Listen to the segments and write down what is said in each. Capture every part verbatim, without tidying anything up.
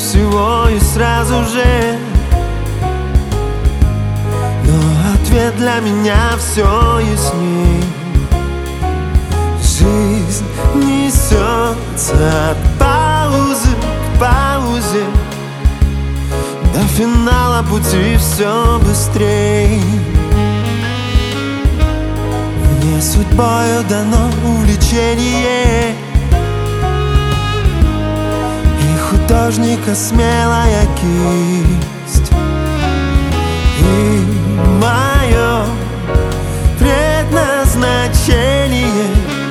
всего и сразу же. Но ответ для меня все ясней. Жизнь несется от паузы к паузе, до финала пути все быстрей. Мне судьбою дано увлечение, и художника смелая кисть, и мое предназначение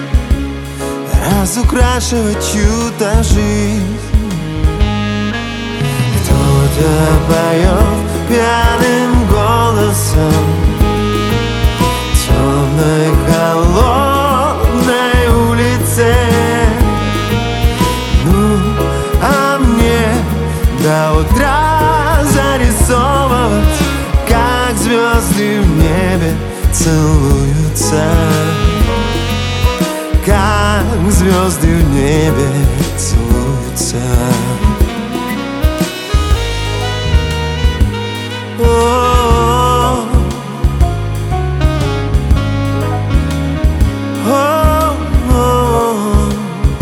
разукрашивать чью-то жизнь. Кто-то поет пьяным голосом темной холодной улице. Ну, а мне до утра зарисовывать, как звезды в небе целуются, как звезды в небе целуются. О-о-о. О-о-о.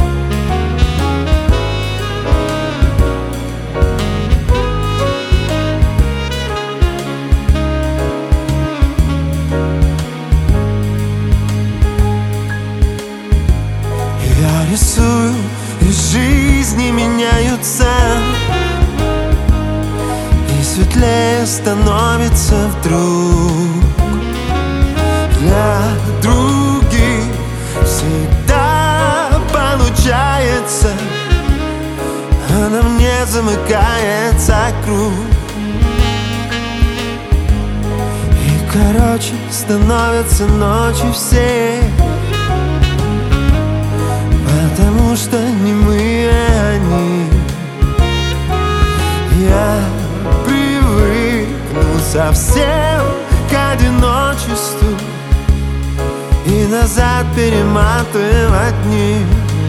Я рисую, и жизни меняются, и светлее становится вдруг. Для других всегда получается, а на мне замыкается круг. И короче становятся ночи все, потому что не мы, а они. Я привыкну совсем к одиночеству и назад перематывать дни.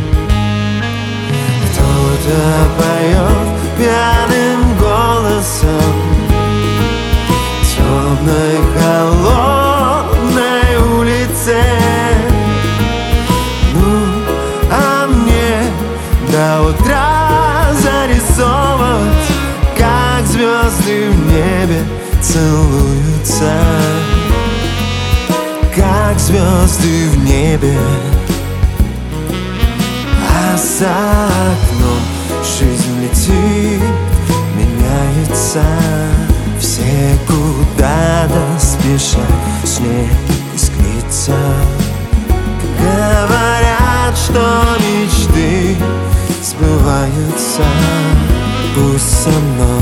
Кто-то поет пьяным голосом темной холодной улице. Ну, а мне до утра зарисовывать, как звезды в небе целуются, как звезды в небе. А за окном жизнь летит, меняется, все куда-то спешат, снег искрится. Говорят, что мечты сбываются, пусть со мной